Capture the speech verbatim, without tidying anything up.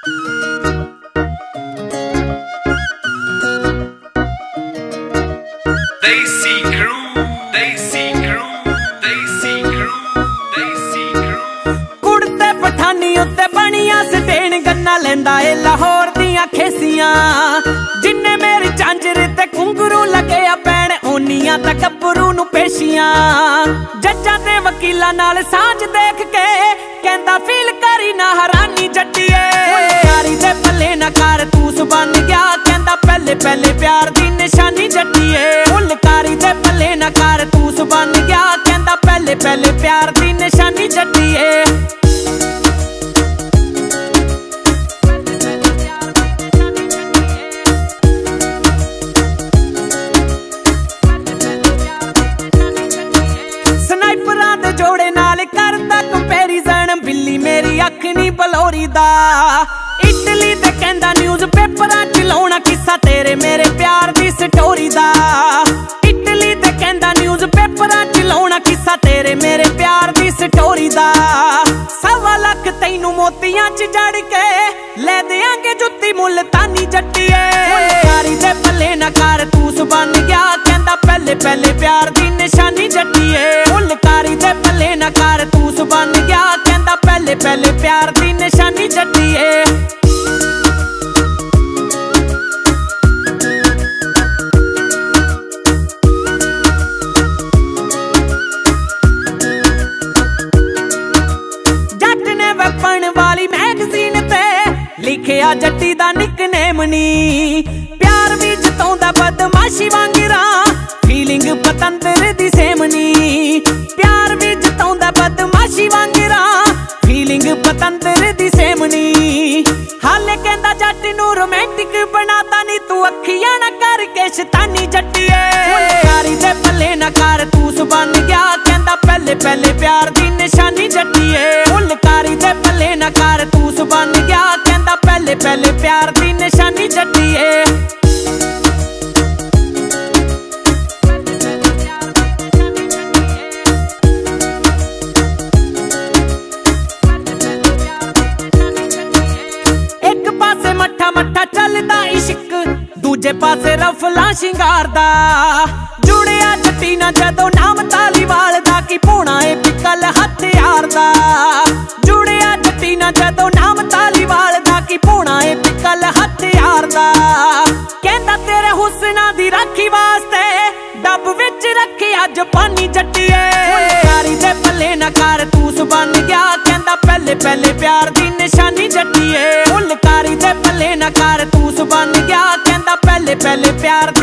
Desi Crew, Desi Crew, Desi Crew, Desi Crew। कुड़ते Pathani उत्ते बनिया certain गन्ना लेंदा ए लाहौर दियां खेसियां। जिन्ने मेरी झांझर ते घुंघरू लगे आ पैण ओनियां तां गब्बरू नूं पेशियां। जज्जां ते वकीलां नाल सांझ देख के कहंदा फील करी ना हरानी जट्टीए। यारी दे पल्ले ना कारतूस बन गया कहंदा पहले पहले प्यार दी निशानी जट्टीए। फुलकारी दे पल्ले ना कारतूस बन गया कहंदा पहले पहले प्यार दी निशानी जट्टीए। स्नाइपरां दे जोड़े नाल करदा कंपैरिजन बिल्ली मेरी अख नी बलौरी दा। इटली ते कहंदा न्यूज़ पेपरां च लाउणा किस्सा तेरे मेरे प्यार दी स्टोरी दा। इटली ते कहंदा न्यूज़ पेपरां च लाउणा किस्सा तेरे मेरे प्यार दी स्टोरी दा। सवा लख तैनू मोतियां च जड़ के ले देंगे जुत्ती मुल्तानी जट्टीए। यारी दे पल्ले ना कारतूस बन गया कहंदा पहले पहले प्यार दी निशानी जट्टीए। फुलकारी दे पल्ले ना कारतूस बन गया कहंदा पहले पहले प्यार दी निशानी जट्टीए। जट ने वेपन वाली मैगजीन ते लिखिया जट्टी दा निकनेम नी। प्यार भी जताउंदा बदमाशी वांगरा फीलिंग पतंदर दी सेम नी। प्यार भी जताउंदा बदमाशी वांगरा फीलिंग पतंदर दी सेम नी। हाले कहंदा जट नू रोमांटिक बनाता नी तू अखियां ना करके शैतानी जट्टीए। यारी दे पल्ले ना कारतूस बन गया कहंदा पहले पहले प्यार दी निशानी जट्टीए। फुलकारी दे पल्ले ना कारतूस बन गया कहंदा पहले पहले प्यार दी निशानी जट्टीए। एक पासे मट्ठा मट्ठा चलदा इश्क दूजे पासे रफला शिंगार दा। जुड़िया जट्टी ना जदों नाम तालीवाल दा की पोना ए पिकल हथियार दा। जुड़िया जट्टी ना जदों नाम तालीवाल दा की पोना ए पिकल हथियार दा। कहंदा तेरे हुस्ना दी राखी वास्ते डब विच रखी अज पानी जट्टीए। यारी दे पल्ले ना कारतूस बन गया कहंदा पहले पहले प्यार दी निशानी जट्टीए। फुलकारी दे पल्ले ना कारतूस बन गया कहंदा पहले पहले प्यार